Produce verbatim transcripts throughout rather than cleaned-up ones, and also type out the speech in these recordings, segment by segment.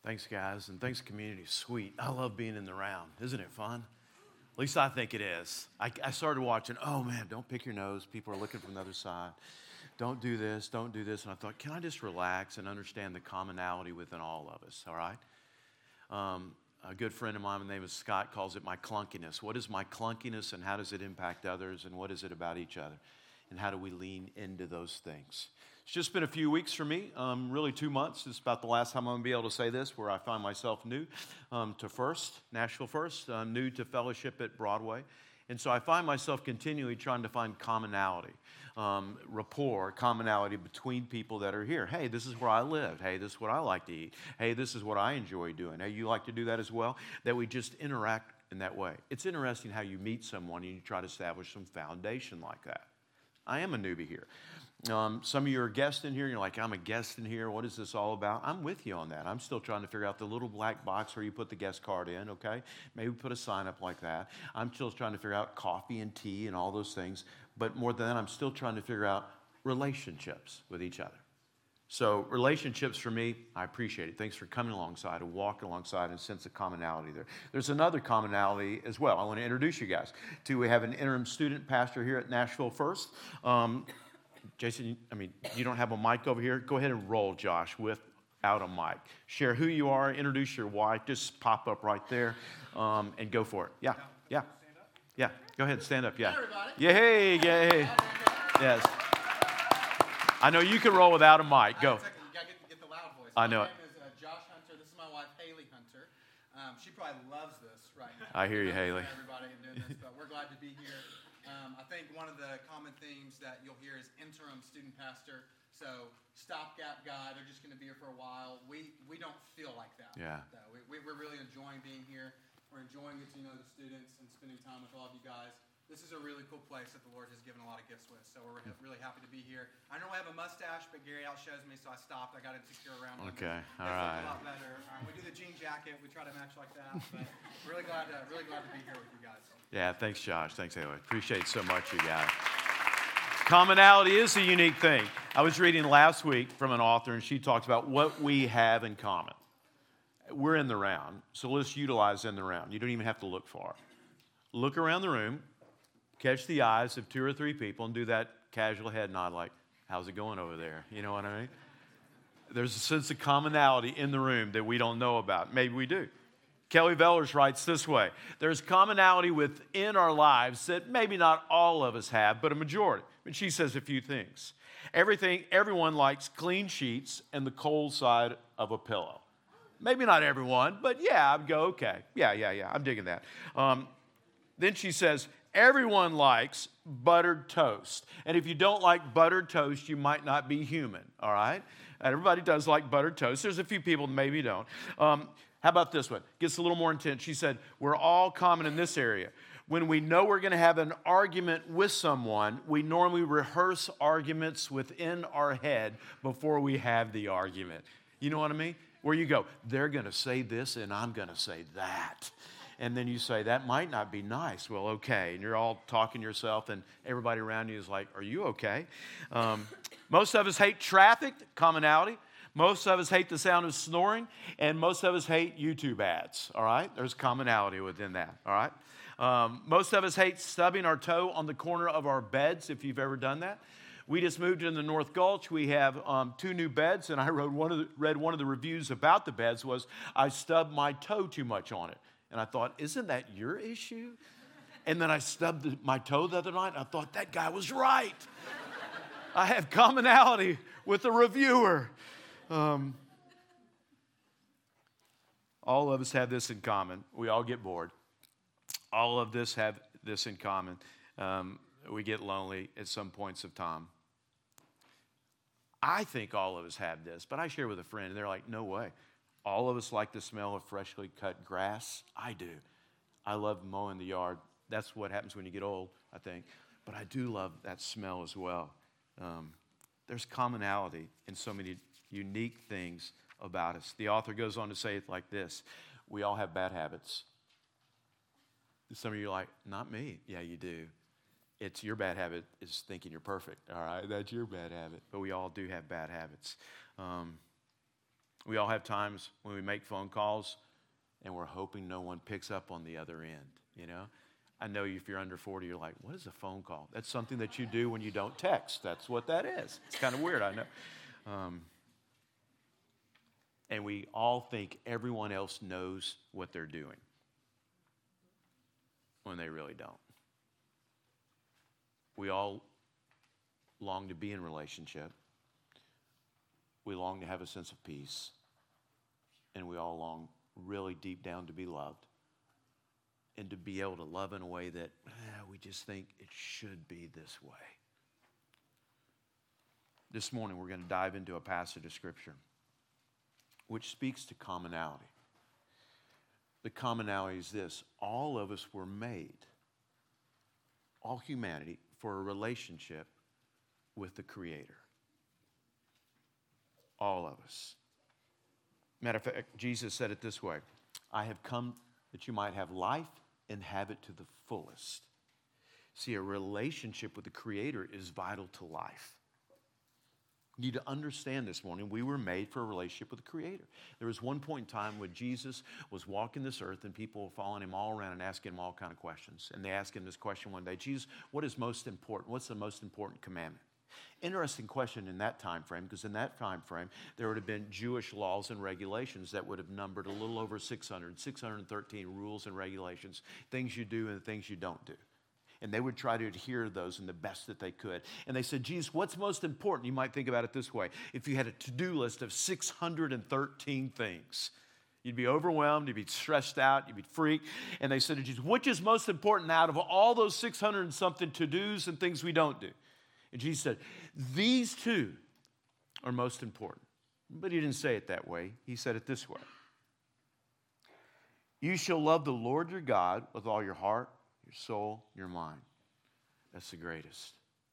Thanks, guys, and thanks, community. Sweet. I love being in the round. Isn't it fun? At least I think it is. I, I started watching, oh, man, don't pick your nose. People are looking from the other side. Don't do this, don't do this. And I thought, can I just relax and understand the commonality within all of us, all right? Um, a good friend of mine, his name is Scott, calls it my clunkiness. What is my clunkiness, and how does it impact others, and what is it about each other? And how do we lean into those things? It's just been a few weeks for me, um, really two months. It's about the last time I'm going to be able to say this, where I find myself new um, to First, Nashville First, uh, new to fellowship at Broadway. And so I find myself continually trying to find commonality, um, rapport, commonality between people that are here. Hey, this is where I live. Hey, this is what I like to eat. Hey, this is what I enjoy doing. Hey, you like to do that as well? That we just interact in that way. It's interesting how you meet someone and you try to establish some foundation like that. I am a newbie here. Um, some of you are guests in here, and you're like, I'm a guest in here. What is this all about? I'm with you on that. I'm still trying to figure out the little black box where you put the guest card in, okay? Maybe put a sign up like that. I'm still trying to figure out coffee and tea and all those things. But more than that, I'm still trying to figure out relationships with each other. So relationships for me, I appreciate it. Thanks for coming alongside and walking alongside and sense of commonality there. There's another commonality as well. I want to introduce you guys to, we have an interim student pastor here at Nashville First. Um, Jason, I mean, you don't have a mic over here. Go ahead and roll, Josh, without a mic. Share who you are, introduce your wife. Just pop up right there um, and go for it. Yeah, yeah, yeah. Go ahead, stand up. Yeah. Yay, yay. Yes. I know you can roll without a mic. Go. You got to get the loud voice. I know My it. name is uh, Josh Hunter. This is my wife, Haley Hunter. Um, she probably loves this right now. I hear you, Haley. Everybody in doing this, but we're glad to be here. Um, I think one of the common themes that you'll hear is interim student pastor. So stopgap guy, they're just going to be here for a while. We we don't feel like that. Yeah. Though. We, we, we're really enjoying being here. We're enjoying getting to know the students and spending time with all of you guys. This is a really cool place that the Lord has given a lot of gifts with. So we're really happy to be here. I normally have a mustache, but Gary outshows me, so I stopped. I got insecure around him. Okay, all right. right. A lot better. Um, we do the jean jacket. We try to match like that. But really glad to really glad to be here with you guys. Yeah, thanks, Josh. Thanks, Haley. Appreciate it so much, you guys. Commonality is a unique thing. I was reading last week from an author, and she talks about what we have in common. We're in the round, so let's utilize in the round. You don't even have to look far. Look around the room, catch the eyes of two or three people, and do that casual head nod like, how's it going over there? You know what I mean? There's a sense of commonality in the room that we don't know about. Maybe we do. Kelly Vellers writes this way: there's commonality within our lives that maybe not all of us have, but a majority. And she says a few things. Everything, everyone likes clean sheets and the cold side of a pillow. Maybe not everyone, but yeah, I'd go, okay. Yeah, yeah, yeah, I'm digging that. Um, then she says, everyone likes buttered toast. And if you don't like buttered toast, you might not be human, all right? And everybody does like buttered toast. There's a few people that maybe don't. Um, how about this one? Gets a little more intense. She said, we're all common in this area. When we know we're going to have an argument with someone, we normally rehearse arguments within our head before we have the argument. You know what I mean? Where you go, they're going to say this and I'm going to say that. And then you say, that might not be nice. Well, okay. And you're all talking to yourself, and everybody around you is like, are you okay? Um, most of us hate traffic, commonality. Most of us hate the sound of snoring, and most of us hate YouTube ads, all right? There's commonality within that, all right? Um, most of us hate stubbing our toe on the corner of our beds, if you've ever done that. We just moved in the North Gulch. We have um, two new beds, and I read one, of the, read one of the reviews about the beds was, I stubbed my toe too much on it. And I thought, isn't that your issue? And then I stubbed the, my toe the other night, and I thought, that guy was right. I have commonality with the reviewer. Um, all of us have this in common. We all get bored. All of us have this in common. Um, we get lonely at some points of time. I think all of us have this, but I share with a friend, and they're like, no way. All of us like the smell of freshly cut grass. I do. I love mowing the yard. That's what happens when you get old, I think. But I do love that smell as well. Um, there's commonality in so many unique things about us. The author goes on to say it like this: we all have bad habits. Some of you are like, not me. Yeah, you do. It's your bad habit is thinking you're perfect. All right, that's your bad habit. But we all do have bad habits. Um, We all have times when we make phone calls and we're hoping no one picks up on the other end, you know? I know if you're under forty, you're like, what is a phone call? That's something that you do when you don't text. That's what that is. It's kind of weird, I know. Um, and we all think everyone else knows what they're doing when they really don't. We all long to be in relationship. We long to have a sense of peace. And we all long really deep down to be loved. And to be able to love in a way that eh, we just think it should be this way. This morning we're going to dive into a passage of Scripture which speaks to commonality. The commonality is this: all of us were made, all humanity, for a relationship with the Creator. All of us. Matter of fact, Jesus said it this way: I have come that you might have life and have it to the fullest. See, a relationship with the Creator is vital to life. You need to understand this morning, we were made for a relationship with the Creator. There was one point in time when Jesus was walking this earth and people were following him all around and asking him all kind of questions. And they asked him this question one day: Jesus, what is most important? What's the most important commandment? Interesting question in that time frame, because in that time frame, there would have been Jewish laws and regulations that would have numbered a little over six hundred, six hundred thirteen rules and regulations, things you do and things you don't do. And they would try to adhere to those in the best that they could. And they said, Jesus, what's most important? You might think about it this way: if you had a to-do list of six hundred thirteen things, you'd be overwhelmed, you'd be stressed out, you'd be freaked. And they said to Jesus, which is most important out of all those six hundred and something to-dos and things we don't do? And Jesus said, these two are most important. But he didn't say it that way. He said it this way: you shall love the Lord your God with all your heart, your soul, your mind. That's the greatest.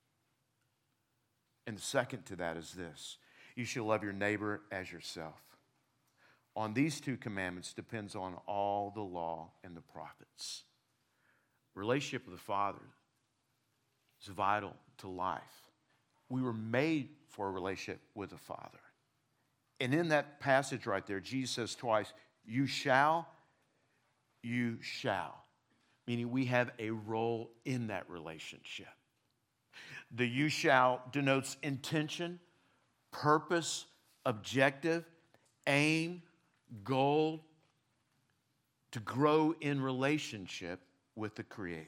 And the second to that is this: you shall love your neighbor as yourself. On these two commandments depends on all the law and the prophets. Relationship with the Father is vital to life. We were made for a relationship with the Father. And in that passage right there, Jesus says twice, you shall, you shall. Meaning we have a role in that relationship. The you shall denotes intention, purpose, objective, aim, goal, to grow in relationship with the Creator.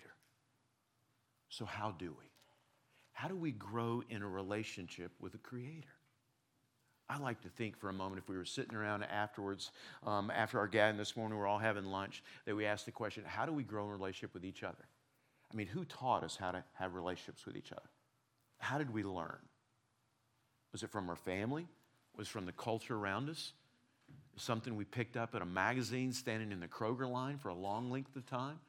So how do we? How do we grow in a relationship with the Creator? I like to think for a moment, if we were sitting around afterwards, um, after our gathering this morning, we're all having lunch, that we asked the question, how do we grow in a relationship with each other? I mean, who taught us how to have relationships with each other? How did we learn? Was it from our family? Was it from the culture around us? Something we picked up in a magazine standing in the Kroger line for a long length of time?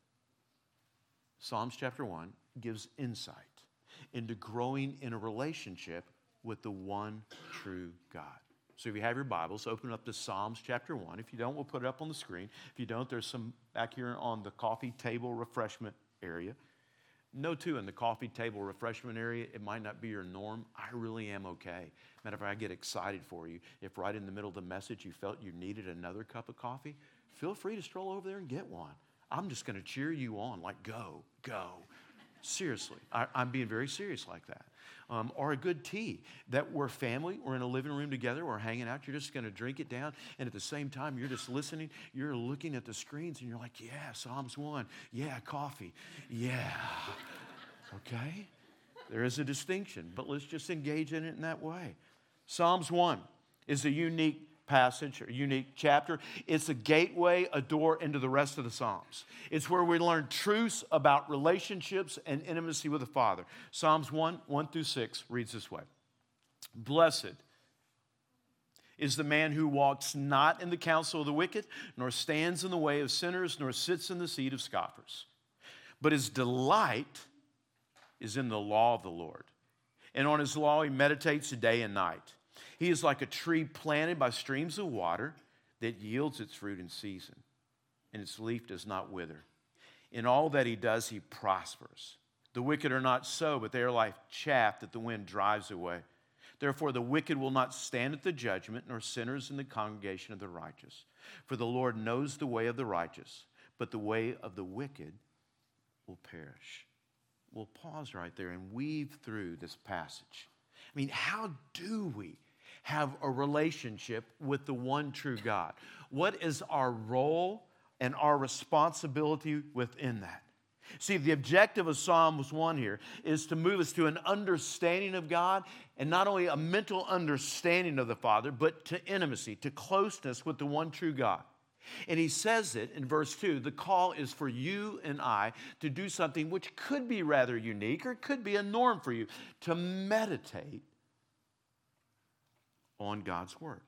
Psalms chapter one gives insight into growing in a relationship with the one true God. So if you have your Bibles, open up to Psalms chapter one. If you don't, we'll put it up on the screen. If you don't, there's some back here on the coffee table refreshment area. No, too, in the coffee table refreshment area, it might not be your norm. I really am okay. Matter of fact, I get excited for you. If right in the middle of the message you felt you needed another cup of coffee, feel free to stroll over there and get one. I'm just going to cheer you on, like, go, go. Seriously, I, I'm being very serious like that. Um, or a good tea, that we're family, we're in a living room together, we're hanging out, you're just going to drink it down, and at the same time, you're just listening, you're looking at the screens, and you're like, yeah, Psalms one, yeah, coffee, yeah, okay? There is a distinction, but let's just engage in it in that way. Psalms one is a unique passage, or unique chapter. It's a gateway, a door into the rest of the Psalms. It's where we learn truths about relationships and intimacy with the Father. Psalms one, one through six reads this way: blessed is the man who walks not in the counsel of the wicked, nor stands in the way of sinners, nor sits in the seat of scoffers. But his delight is in the law of the Lord, and on his law he meditates day and night. He is like a tree planted by streams of water that yields its fruit in season, and its leaf does not wither. In all that he does, he prospers. The wicked are not so, but they are like chaff that the wind drives away. Therefore, the wicked will not stand at the judgment, nor sinners in the congregation of the righteous. For the Lord knows the way of the righteous, but the way of the wicked will perish. We'll pause right there and weave through this passage. I mean, how do we have a relationship with the one true God? What is our role and our responsibility within that? See, the objective of Psalms one here is to move us to an understanding of God, and not only a mental understanding of the Father, but to intimacy, to closeness with the one true God. And he says it in verse two, the call is for you and I to do something which could be rather unique or it could be a norm for you, to meditate on God's Word.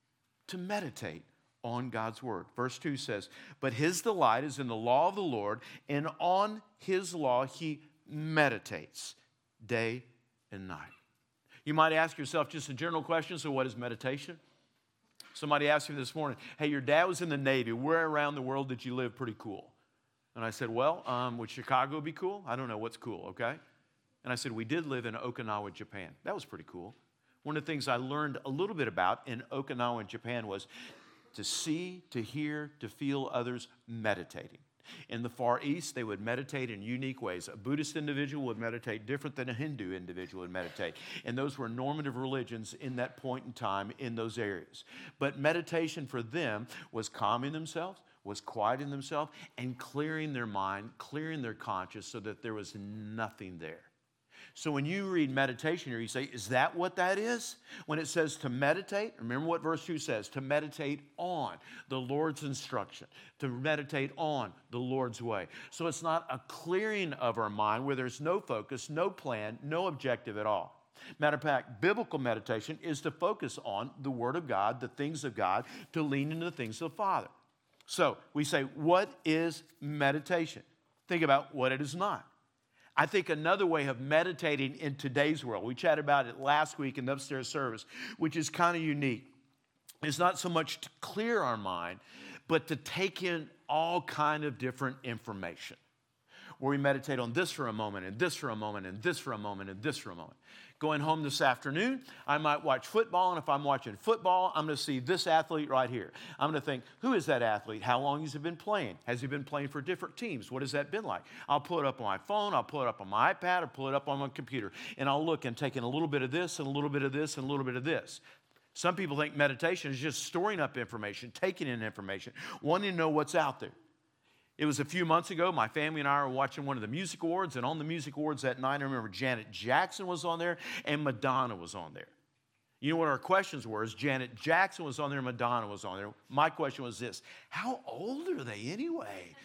To meditate on God's Word. Verse two says, but his delight is in the law of the Lord, and on his law he meditates day and night. You might ask yourself just a general question, so what is meditation? Somebody asked me this morning, hey, your dad was in the Navy. Where around the world did you live? Pretty cool. And I said, well, um, would Chicago be cool? I don't know what's cool, okay? And I said, we did live in Okinawa, Japan. That was pretty cool. One of the things I learned a little bit about in Okinawa, Japan was to see, to hear, to feel others meditating. In the Far East, they would meditate in unique ways. A Buddhist individual would meditate different than a Hindu individual would meditate. And those were normative religions in that point in time in those areas. But meditation for them was calming themselves, was quieting themselves, and clearing their mind, clearing their conscience so that there was nothing there. So when you read meditation here, you say, is that what that is? When it says to meditate, remember what verse two says, to meditate on the Lord's instruction, to meditate on the Lord's way. So it's not a clearing of our mind where there's no focus, no plan, no objective at all. Matter of fact, biblical meditation is to focus on the Word of God, the things of God, to lean into the things of the Father. So we say, what is meditation? Think about what it is not. I think another way of meditating in today's world, we chatted about it last week in the upstairs service, which is kind of unique, is not so much to clear our mind, but to take in all kind of different information. Where we meditate on this for a moment, and this for a moment, and this for a moment, and this for a moment. Going home this afternoon, I might watch football, and if I'm watching football, I'm going to see this athlete right here. I'm going to think, who is that athlete? How long has he been playing? Has he been playing for different teams? What has that been like? I'll pull it up on my phone, I'll pull it up on my iPad, or pull it up on my computer, and I'll look and take in a little bit of this, and a little bit of this, and a little bit of this. Some people think meditation is just storing up information, taking in information, wanting to know what's out there. It was a few months ago, my family and I were watching one of the music awards, and on the music awards that night, I remember Janet Jackson was on there, and Madonna was on there. You know what our questions were? Is Janet Jackson was on there, Madonna was on there. My question was this, how old are they anyway?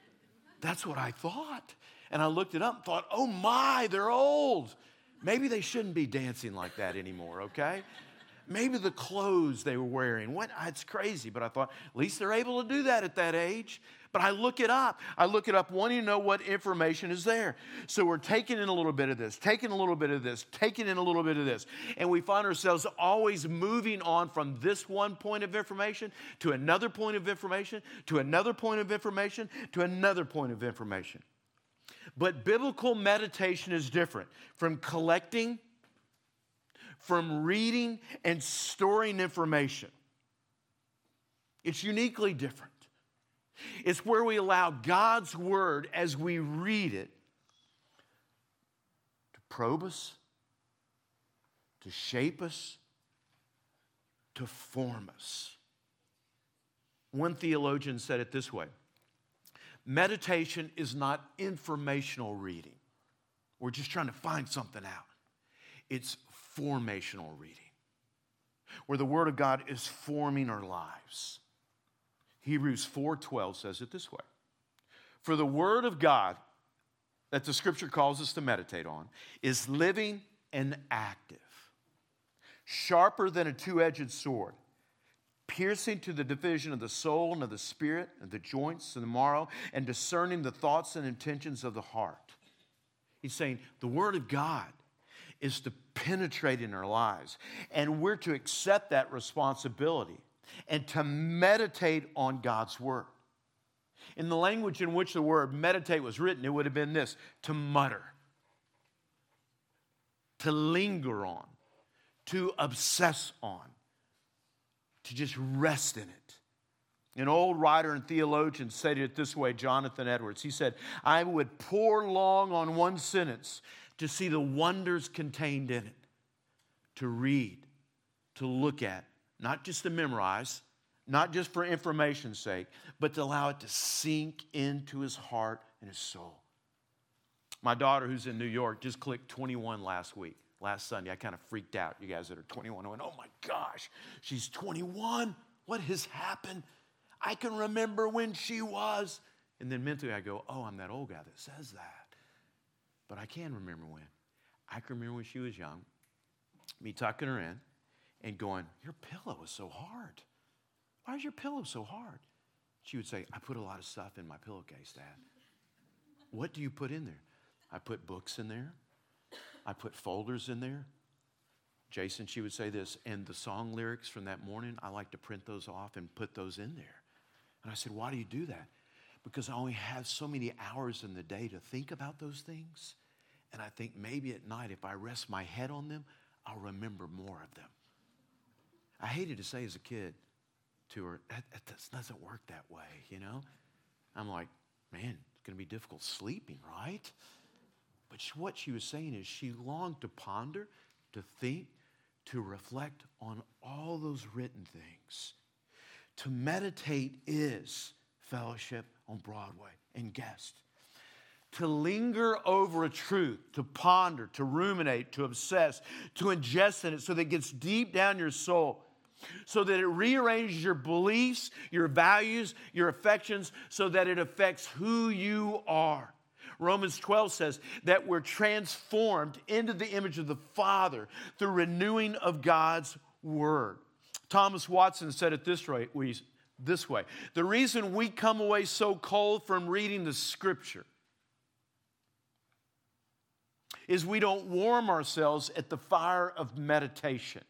That's what I thought. And I looked it up and thought, oh my, they're old. Maybe they shouldn't be dancing like that anymore, okay? Maybe the clothes they were wearing, what? It's crazy, but I thought, at least they're able to do that at that age. But I look it up. I look it up wanting to know what information is there. So we're taking in a little bit of this, taking a little bit of this, taking in a little bit of this. And we find ourselves always moving on from this one point of information to another point of information, to another point of information, to another point of information. But biblical meditation is different from collecting, from reading and storing information. It's uniquely different. It's where we allow God's Word as we read it to probe us, to shape us, to form us. One theologian said it this way: meditation is not informational reading. We're just trying to find something out. It's formational reading, where the Word of God is forming our lives. Hebrews four twelve says it this way: for the Word of God that the Scripture calls us to meditate on is living and active, sharper than a two-edged sword, piercing to the division of the soul and of the spirit and the joints and the marrow, and discerning the thoughts and intentions of the heart. He's saying the Word of God is to penetrate in our lives, and we're to accept that responsibility and to meditate on God's Word. In the language in which the word meditate was written, it would have been this: to mutter, to linger on, to obsess on, to just rest in it. An old writer and theologian said it this way, Jonathan Edwards. He said, I would pore long on one sentence to see the wonders contained in it, to read, to look at, not just to memorize, not just for information's sake, but to allow it to sink into his heart and his soul. My daughter, who's in New York, just clicked twenty-one last week, last Sunday. I kind of freaked out. You guys that are twenty-one, I went, oh my gosh, she's twenty-one? What has happened? I can remember when she was. And then mentally I go, oh, I'm that old guy that says that. But I can remember when. I can remember when she was young, me tucking her in and going, your pillow is so hard. Why is your pillow so hard? She would say, I put a lot of stuff in my pillowcase, Dad. What do you put in there? I put books in there. I put folders in there. Jason, she would say this, and the song lyrics from that morning, I like to print those off and put those in there. And I said, why do you do that? Because I only have so many hours in the day to think about those things. And I think maybe at night, if I rest my head on them, I'll remember more of them. I hated to say as a kid to her, that, that doesn't work that way, you know? I'm like, man, it's going to be difficult sleeping, right? But she, what she was saying is she longed to ponder, to think, to reflect on all those written things. To meditate is fellowship on Broadway and guest. To linger over a truth, to ponder, to ruminate, to obsess, to ingest in it so that it gets deep down your soul, so that it rearranges your beliefs, your values, your affections, so that it affects who you are. Romans twelve says that we're transformed into the image of the Father through renewing of God's Word. Thomas Watson said it this way, this way. The reason we come away so cold from reading the Scripture is we don't warm ourselves at the fire of meditation.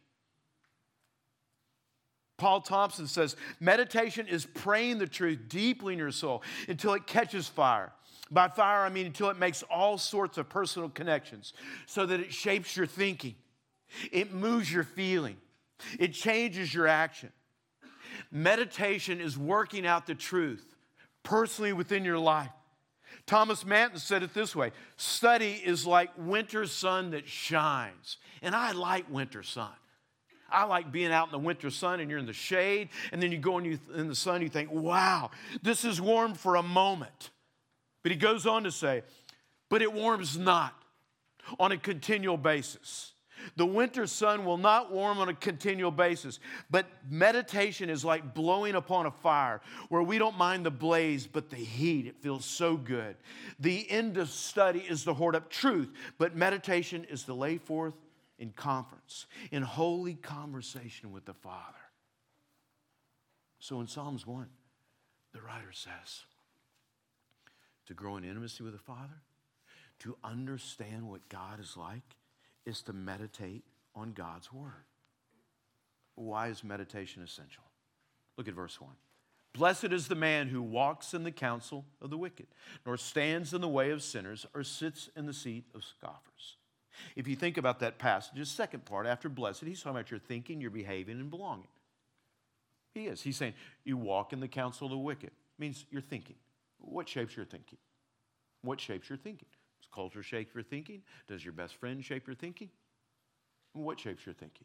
Paul Thompson says, meditation is praying the truth deeply in your soul until it catches fire. By fire, I mean until it makes all sorts of personal connections so that it shapes your thinking. It moves your feeling. It changes your action. Meditation is working out the truth personally within your life. Thomas Manton said it this way, study is like winter sun that shines. And I like winter sun. I like being out in the winter sun and you're in the shade, and then you go in, you, in the sun, you think, wow, this is warm for a moment. But he goes on to say, but it warms not on a continual basis. The winter sun will not warm on a continual basis, but meditation is like blowing upon a fire where we don't mind the blaze, but the heat. It feels so good. The end of study is to hoard up truth, but meditation is to lay forth in conference, in holy conversation with the Father. So in Psalms one, the writer says, to grow in intimacy with the Father, to understand what God is like, is to meditate on God's Word. Why is meditation essential? Look at verse one. Blessed is the man who walks in the counsel of the wicked, nor stands in the way of sinners, or sits in the seat of scoffers. If you think about that passage, the second part, after blessed, he's talking about your thinking, your behaving, and belonging. He is. He's saying you walk in the counsel of the wicked. It means you're thinking. What shapes your thinking? What shapes your thinking? Does culture shape your thinking? Does your best friend shape your thinking? What shapes your thinking?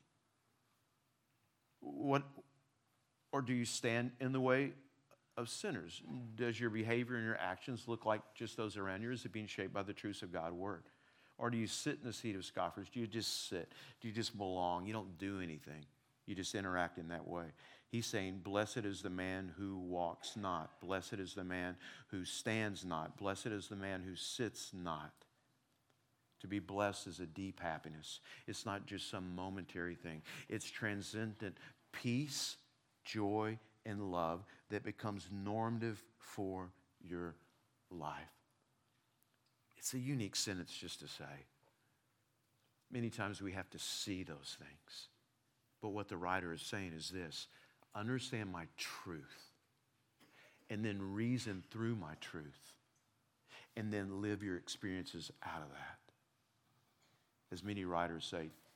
What, or do you stand in the way of sinners? Does your behavior and your actions look like just those around you? Or is it being shaped by the truths of God's Word? Or do you sit in the seat of scoffers? Do you just sit? Do you just belong? You don't do anything. You just interact in that way. He's saying, blessed is the man who walks not. Blessed is the man who stands not. Blessed is the man who sits not. To be blessed is a deep happiness. It's not just some momentary thing. It's transcendent peace, joy, and love that becomes normative for your life. It's a unique sentence just to say. Many times we have to see those things. But what the writer is saying is this: understand my truth, and then reason through my truth, and then live your experiences out of that. As many writers say,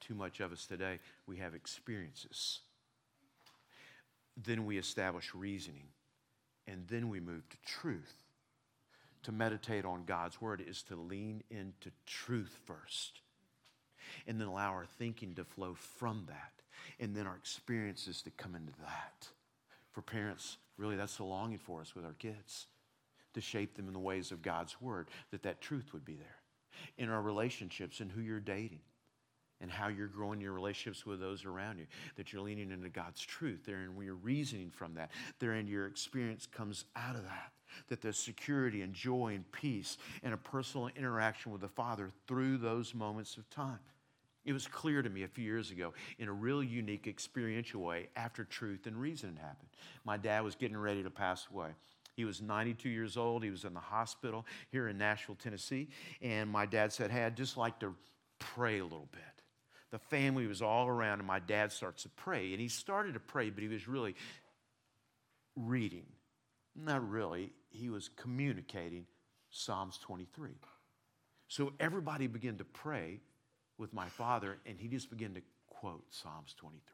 too much of us today, we have experiences. Then we establish reasoning. And then we move to truth. To meditate on God's word is to lean into truth first. And then allow our thinking to flow from that. And then our experiences to come into that. For parents, really that's the longing for us with our kids. To shape them in the ways of God's word. That that truth would be there. In our relationships and who you're dating. And how you're growing your relationships with those around you. That you're leaning into God's truth. Therein where you're reasoning from that. Therein your experience comes out of that. That there's security and joy and peace and a personal interaction with the Father through those moments of time. It was clear to me a few years ago in a real unique experiential way after truth and reason happened. My dad was getting ready to pass away. He was ninety-two years old. He was in the hospital here in Nashville, Tennessee. And my dad said, hey, I'd just like to pray a little bit. The family was all around, and my dad starts to pray. And he started to pray, but he was really reading. Not really. He was communicating Psalms twenty-three. So everybody began to pray with my father, and he just began to quote Psalms twenty-three.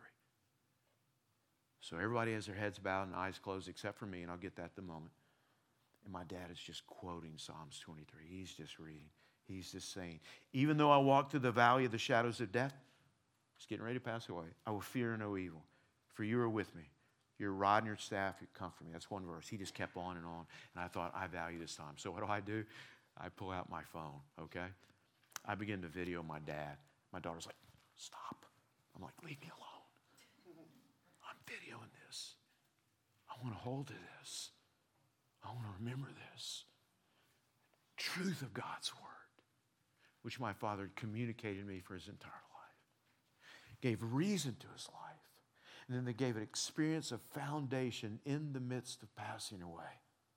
So everybody has their heads bowed and eyes closed except for me, and I'll get that in a moment. And my dad is just quoting Psalms twenty-three. He's just reading. He's just saying, even though I walk through the valley of the shadows of death, he's getting ready to pass away, I will fear no evil, for you are with me. Your rod and your staff, you comfort me. That's one verse. He just kept on and on. And I thought, I value this time. So what do I do? I pull out my phone, okay? I begin to video my dad. My daughter's like, stop. I'm like, leave me alone. I'm videoing this. I want to hold to this. I want to remember this. Truth of God's word, which my father had communicated to me for his entire life. Gave reason to his life. And then they gave an experience of foundation in the midst of passing away.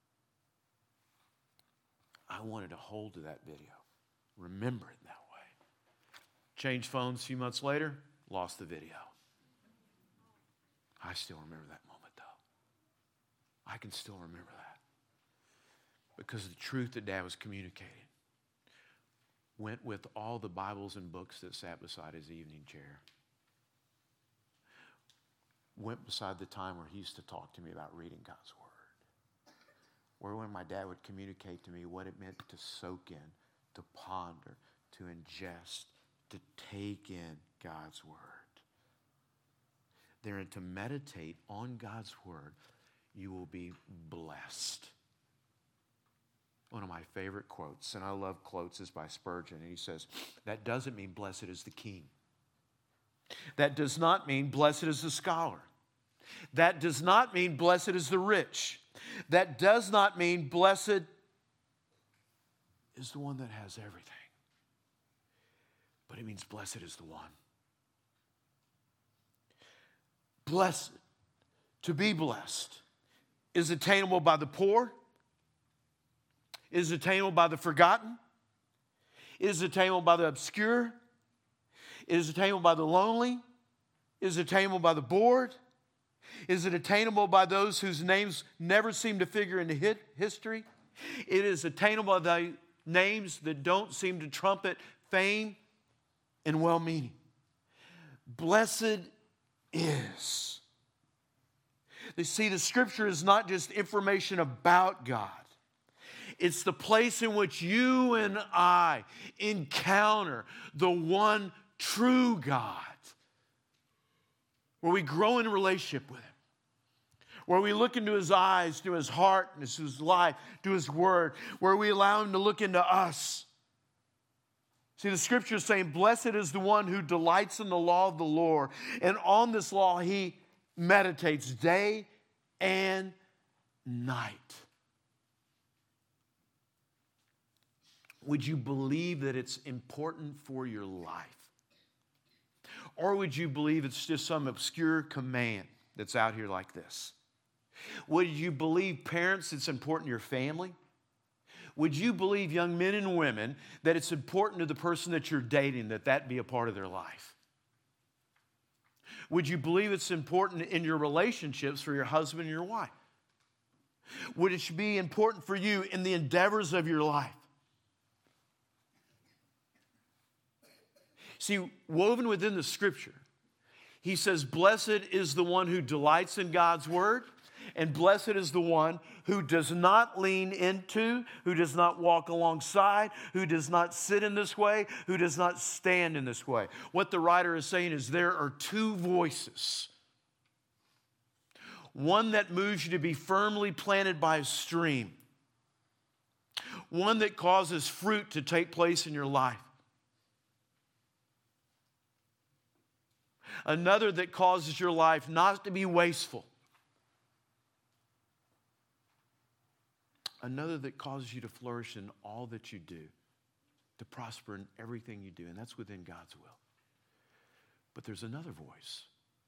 I wanted to hold to that video. Remember it that way. Changed phones a few months later, lost the video. I still remember that moment though. I can still remember that. Because the truth that Dad was communicating went with all the Bibles and books that sat beside his evening chair. Went beside the time where he used to talk to me about reading God's word. Where when my dad would communicate to me what it meant to soak in, to ponder, to ingest, to take in God's word. Therein to meditate on God's word, you will be blessed. One of my favorite quotes, and I love quotes, is by Spurgeon, and he says, that doesn't mean blessed is the king. That does not mean blessed is the scholar. That does not mean blessed is the rich. That does not mean blessed is the one that has everything. But it means blessed is the one. Blessed, to be blessed, is attainable by the poor, is attainable by the forgotten, is attainable by the obscure, is attainable by the lonely, is attainable by the bored, is it attainable by those whose names never seem to figure into hit history? It is attainable by the names that don't seem to trumpet fame and well-meaning. Blessed is. You see, the scripture is not just information about God. It's the place in which you and I encounter the one true God. Where we grow in a relationship with him. Where we look into his eyes, to his heart, and to his life, to his word. Where we allow him to look into us. See, the scripture is saying, blessed is the one who delights in the law of the Lord. And on this law he meditates day and night. Would you believe that it's important for your life? Or would you believe it's just some obscure command that's out here like this? Would you believe, parents, it's important to your family? Would you believe, young men and women, that it's important to the person that you're dating that that be a part of their life? Would you believe it's important in your relationships for your husband and your wife? Would it be important for you in the endeavors of your life? See, woven within the scripture, he says, blessed is the one who delights in God's word, and blessed is the one who does not lean into, who does not walk alongside, who does not sit in this way, who does not stand in this way. What the writer is saying is there are two voices. One that moves you to be firmly planted by a stream. One that causes fruit to take place in your life. Another that causes your life not to be wasteful. Another that causes you to flourish in all that you do, to prosper in everything you do, and that's within God's will. But there's another voice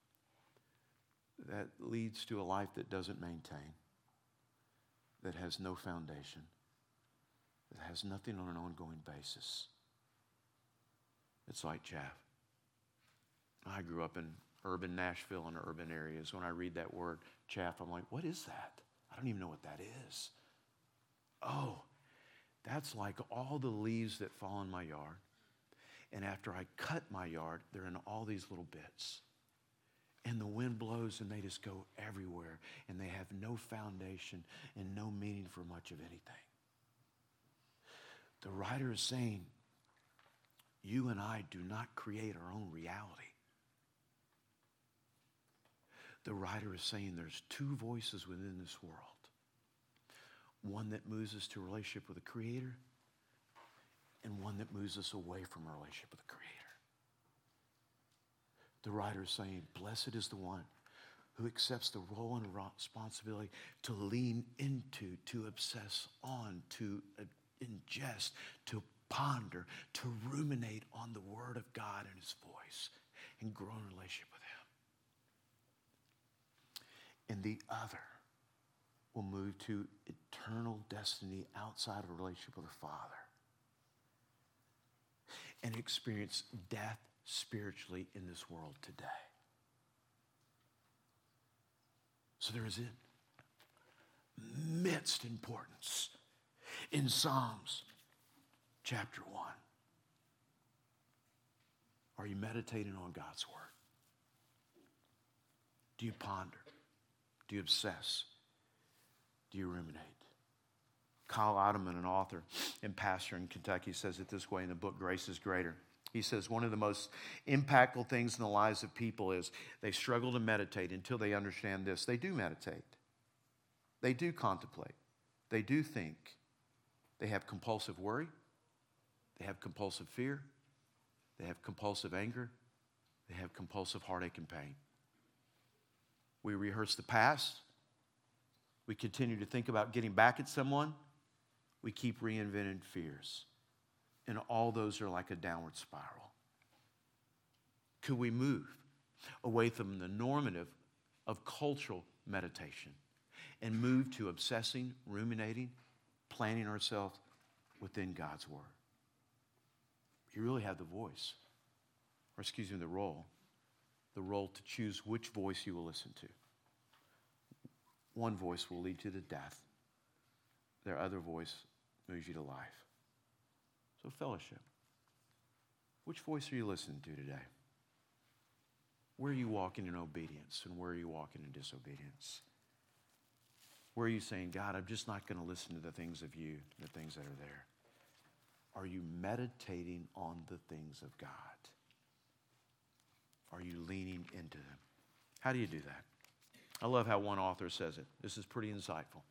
that leads to a life that doesn't maintain, that has no foundation, that has nothing on an ongoing basis. It's like chaff. I grew up in urban Nashville and urban areas. When I read that word chaff, I'm like, what is that? I don't even know what that is. Oh, that's like all the leaves that fall in my yard. And after I cut my yard, they're in all these little bits. And the wind blows and they just go everywhere. And they have no foundation and no meaning for much of anything. The writer is saying, you and I do not create our own reality. The writer is saying there's two voices within this world. One that moves us to a relationship with the Creator, and one that moves us away from a relationship with the Creator. The writer is saying, blessed is the one who accepts the role and responsibility to lean into, to obsess on, to ingest, to ponder, to ruminate on the Word of God and His voice, and grow in relationship with Him. And the other will move to eternal destiny outside of a relationship with the Father and experience death spiritually in this world today. So there is immense importance in Psalms chapter one. Are you meditating on God's Word? Do you ponder? Do you obsess? Do you ruminate? Kyle Ottoman, an author and pastor in Kentucky, says it this way in the book, Grace is Greater. He says one of the most impactful things in the lives of people is they struggle to meditate until they understand this. They do meditate. They do contemplate. They do think. They have compulsive worry. They have compulsive fear. They have compulsive anger. They have compulsive heartache and pain. We rehearse the past. We continue to think about getting back at someone. We keep reinventing fears. And all those are like a downward spiral. Could we move away from the normative of cultural meditation and move to obsessing, ruminating, planning ourselves within God's Word? You really have the voice, or excuse me, the role, the role to choose which voice you will listen to. One voice will lead you to death. Their other voice moves you to life. So fellowship. Which voice are you listening to today? Where are you walking in obedience and where are you walking in disobedience? Where are you saying, God, I'm just not going to listen to the things of you, the things that are there? Are you meditating on the things of God? Are you leaning into them? How do you do that? I love how one author says it. This is pretty insightful.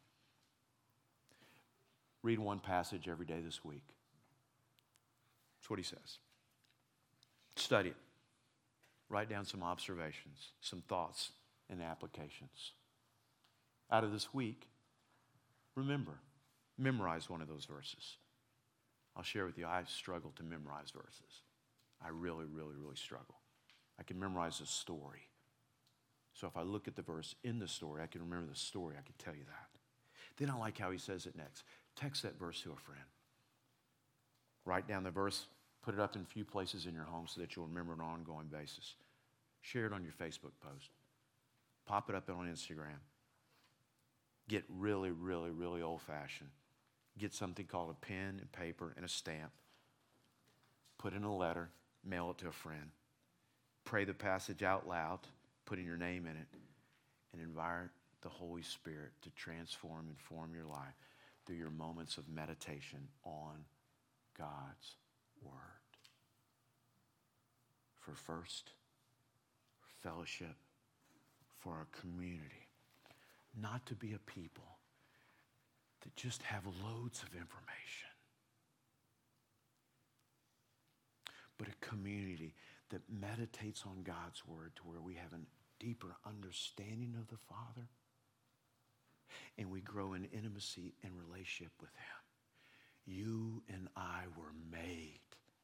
Read one passage every day this week. That's what he says. Study it. Write down some observations, some thoughts, and applications. Out of this week, remember, memorize one of those verses. I'll share with you, I struggle to memorize verses. I really, really, really struggle. I can memorize a story. So if I look at the verse in the story, I can remember the story. I can tell you that. Then I like how he says it next. Text that verse to a friend. Write down the verse. Put it up in a few places in your home so that you'll remember it on an ongoing basis. Share it on your Facebook post. Pop it up on Instagram. Get really, really, really old-fashioned. Get something called a pen and paper and a stamp. Put in a letter mail it to a friend. Pray the passage out loud, putting your name in it, and invite the Holy Spirit to transform and form your life through your moments of meditation on God's Word. For first, fellowship, for our community. Not to be a people that just have loads of information, but a community that meditates on God's Word to where we have a deeper understanding of the Father and we grow in intimacy and relationship with Him. You and I were made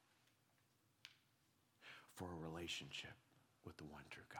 for a relationship with the one true God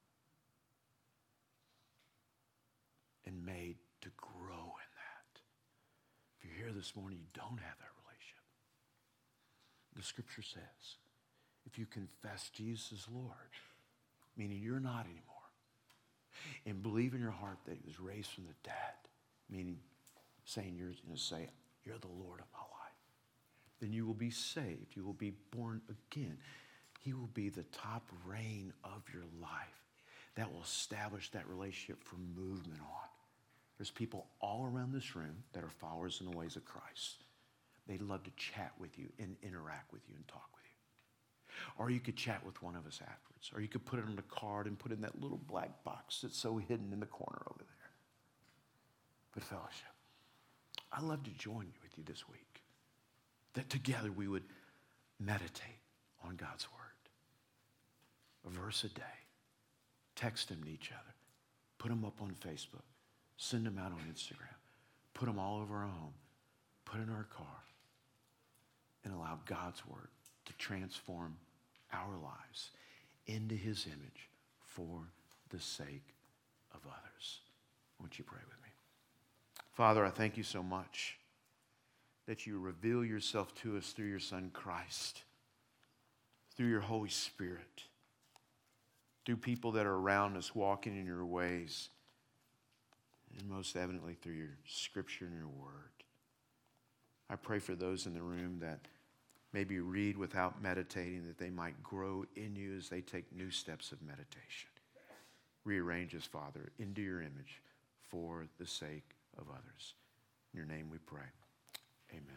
and made to grow in that. If you're here this morning, you don't have that relationship. The scripture says, if you confess Jesus as Lord, meaning you're not anymore, and believe in your heart that He was raised from the dead, meaning saying you're going to say, you're the Lord of my life, then you will be saved. You will be born again. He will be the top reign of your life. That will establish that relationship for movement on. There's people all around this room that are followers in the ways of Christ. They'd love to chat with you and interact with you and talk with you. Or you could chat with one of us afterwards. Or you could put it on a card and put it in that little black box that's so hidden in the corner over there. But fellowship, I'd love to join you with you this week. That together we would meditate on God's Word. A verse a day. Text them to each other. Put them up on Facebook. Send them out on Instagram. Put them all over our home. Put in our car. And allow God's Word to transform our lives into His image for the sake of others. Won't you pray with me? Father, I thank you so much that you reveal yourself to us through your Son Christ, through your Holy Spirit, through people that are around us walking in your ways, and most evidently through your scripture and your word. I pray for those in the room that maybe read without meditating, that they might grow in you as they take new steps of meditation. Rearrange us, Father, into your image for the sake of others. In your name we pray. Amen.